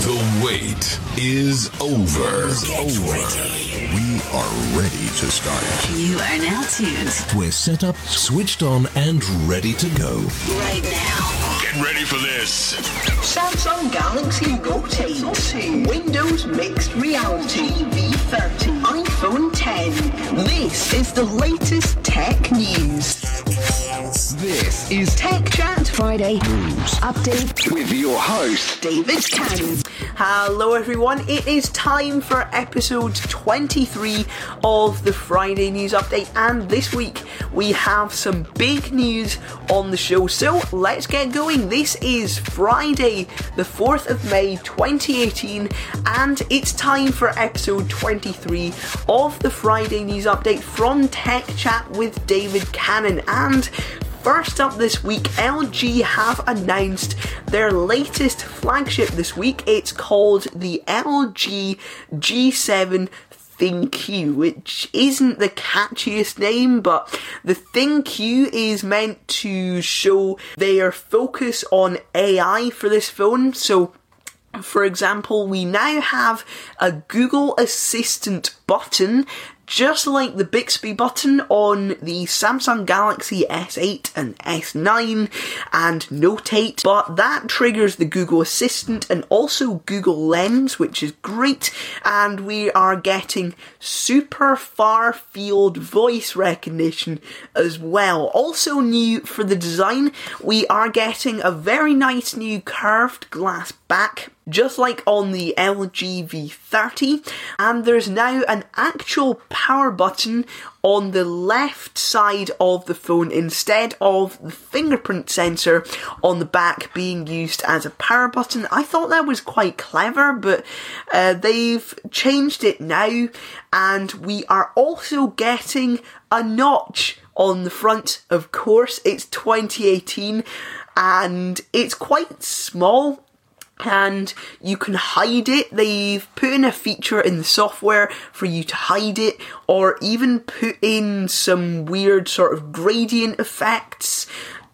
The wait is over. We are ready to start. You are now tuned. We're set up, switched on, and ready to go. Right now. Get ready for this. Samsung Galaxy Note 8, Windows Mixed Reality V30, iPhone 10. This is the latest tech news. This is Tech Chat Friday News Update with your host, David Cannon. Hello everyone, it is time for episode 23 of the Friday News Update, and this week we have some big news on the show, so let's get going. This is Friday, the 4th of May 2018, and it's time for episode 23 of the Friday News Update from Tech Chat with David Cannon. And first up this week, LG have announced their latest flagship this week. It's called the LG G7 ThinQ, which isn't the catchiest name, but the ThinQ is meant to show their focus on AI for this phone. So, for example, we now have a Google Assistant button, just like the Bixby button on the Samsung Galaxy S8 and S9 and Note 8, but that triggers the Google Assistant and also Google Lens, which is great, and we are getting super far field voice recognition as well. Also new for the design, we are getting a very nice new curved glass back, just like on the LG V30, and there's now an actual power button on the left side of the phone instead of the fingerprint sensor on the back being used as a power button. I thought that was quite clever, but they've changed it now, and we are also getting a notch on the front. Of course, it's 2018 and it's quite small, and you can hide it. They've put in a feature in the software for you to hide it, or even put in some weird sort of gradient effects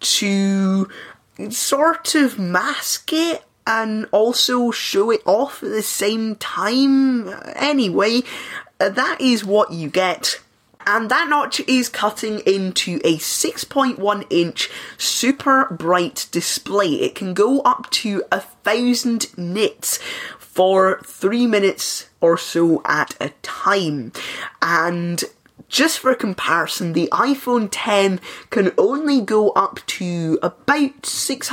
to sort of mask it and also show it off at the same time. Anyway, that is what you get. And that notch is cutting into a 6.1 inch super bright display. It can go up to 1,000 nits for 3 minutes or so at a time. And just for comparison, the iPhone 10 can only go up to about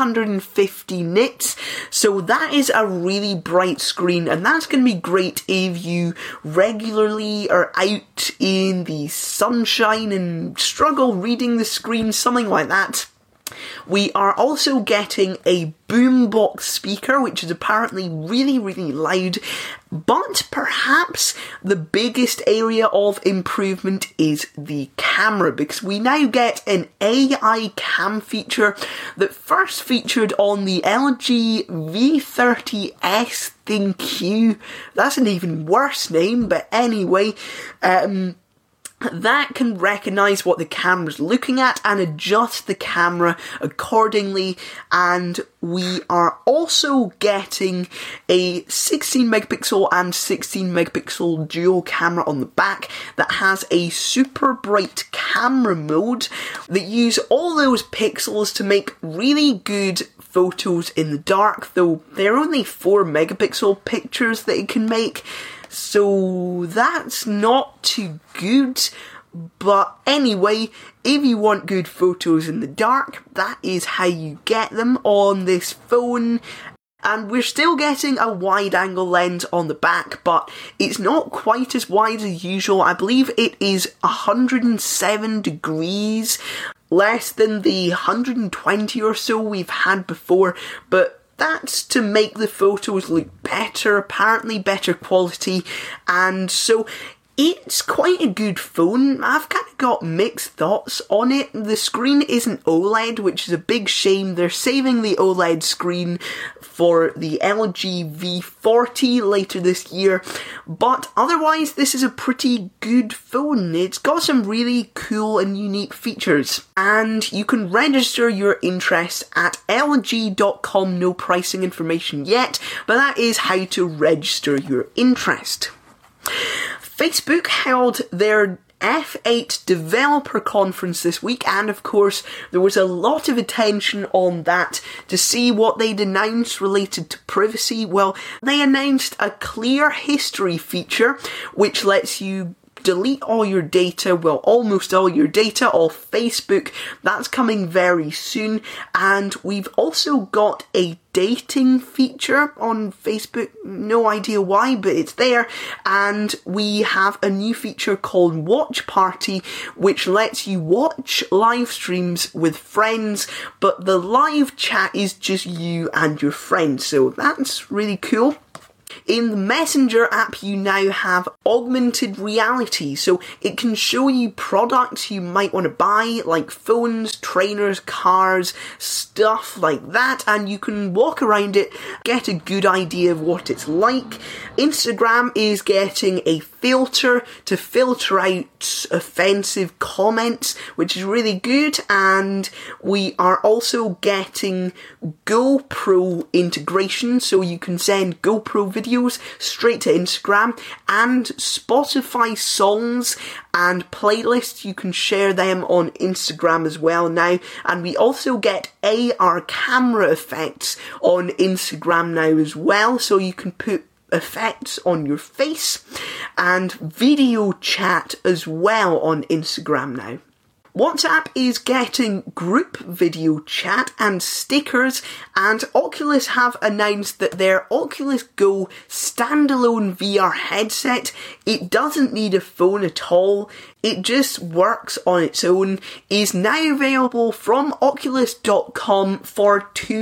650 nits, so that is a really bright screen, and that's going to be great if you regularly are out in the sunshine and struggle reading the screen, something like that. We are also getting a boombox speaker, which is apparently really, really loud, but perhaps the biggest area of improvement is the camera, because we now get an AI cam feature that first featured on the LG V30S ThinQ. That's an even worse name, but anyway, that can recognise what the camera's looking at and adjust the camera accordingly. And we are also getting a 16 megapixel and 16 megapixel dual camera on the back that has a super bright camera mode that use all those pixels to make really good photos in the dark, though they're only 4 megapixel pictures that it can make. So that's not too good, but anyway, if you want good photos in the dark, that is how you get them on this phone. And we're still getting a wide-angle lens on the back, but it's not quite as wide as usual. I believe it is 107 degrees, less than the 120 or so we've had before, but that's to make the photos look better, apparently better quality, and so It's quite a good phone. I've kind of got mixed thoughts on it. The screen isn't OLED, which is a big shame. They're saving the OLED screen for the LG V40 later this year. But otherwise, this is a pretty good phone. It's got some really cool and unique features. And you can register your interest at LG.com. No pricing information yet, but that is how to register your interest. Facebook held their F8 developer conference this week, and of course there was a lot of attention on that to see what they'd announced related to privacy. Well, they announced a clear history feature which lets you delete all your data, well, almost all your data off Facebook. That's coming very soon. And we've also got a dating feature on Facebook. No idea why, but it's there. And we have a new feature called Watch Party, which lets you watch live streams with friends, but the live chat is just you and your friends. So that's really cool. In the Messenger app, you now have augmented reality, so it can show you products you might want to buy, like phones, trainers, cars, stuff like that, and you can walk around it, get a good idea of what it's like. Instagram is getting a filter to filter out offensive comments, which is really good, and we are also getting GoPro integration, so you can send GoPro videos straight to Instagram, and Spotify songs and playlists, you can share them on Instagram as well now, and we also get AR camera effects on Instagram now as well, so you can put effects on your face, and video chat as well on Instagram now. WhatsApp is getting group video chat and stickers, and Oculus have announced that their Oculus Go standalone VR headset, it doesn't need a phone at all, it just works on its own, is now available from Oculus.com for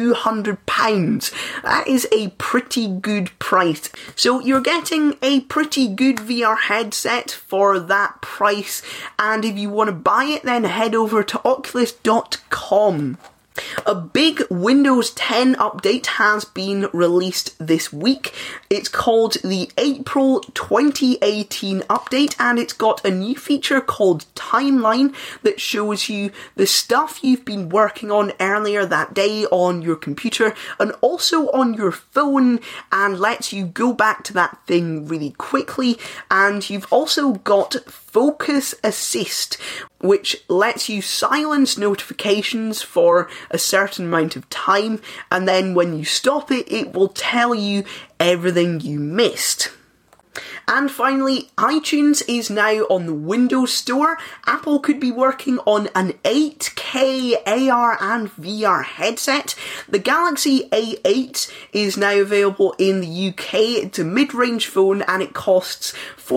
£200. That is a pretty good price. So you're getting a pretty good VR headset for that price, and if you want to buy it, then head over to Oculus.com. A big Windows 10 update has been released this week. It's called the April 2018 update, and it's got a new feature called Timeline that shows you the stuff you've been working on earlier that day on your computer and also on your phone, and lets you go back to that thing really quickly. And you've also got Focus Assist, which lets you silence notifications for a certain amount of time, and then when you stop it, it will tell you everything you missed. And finally, iTunes is now on the Windows Store. Apple could be working on an 8K AR and VR headset. The Galaxy A8 is now available in the UK. It's a mid-range phone and it costs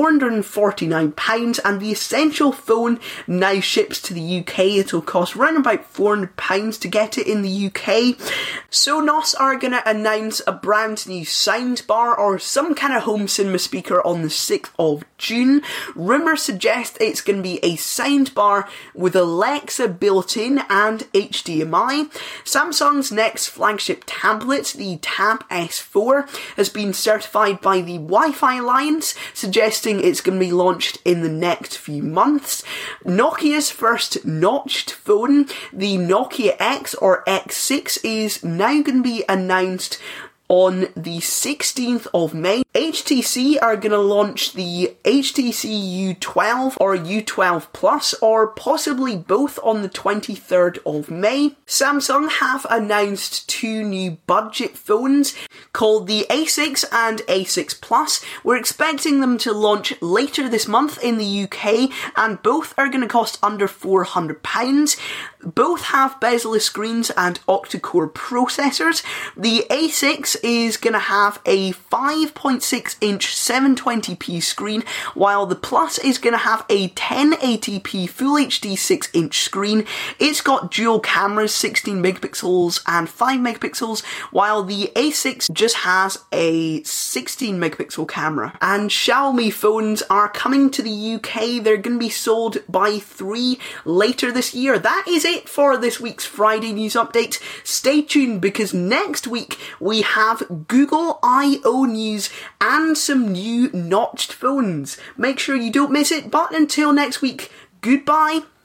£449, and the Essential phone now ships to the UK. It'll cost around about £400 to get it in the UK. Sonos are going to announce a brand new soundbar or some kind of home cinema speaker on the 6th of June. Rumours suggest it's going to be a soundbar with Alexa built in and HDMI. Samsung's next flagship tablet, the Tab S4, has been certified by the Wi-Fi Alliance, suggesting it's going to be launched in the next few months. Nokia's first notched phone, the Nokia X or X6, is now going to be announced on the 16th of May. HTC are going to launch the HTC U12 or U12 Plus, or possibly both, on the 23rd of May. Samsung have announced two new budget phones called the A6 and A6 Plus. We're expecting them to launch later this month in the UK, and both are going to cost under £400. Both have bezel-less screens and octa-core processors. The A6 is going to have a 5.6 inch 720p screen, while the Plus is going to have a 1080p Full HD 6 inch screen. It's got dual cameras, 16 megapixels and 5 megapixels, while the A6 just has a 16 megapixel camera. And Xiaomi phones are coming to the UK. They're going to be sold by 3 later this year. That is it for this week's Friday news update. Stay tuned because next week we have Google I/O news and some new notched phones. Make sure you don't miss it, but until next week, goodbye.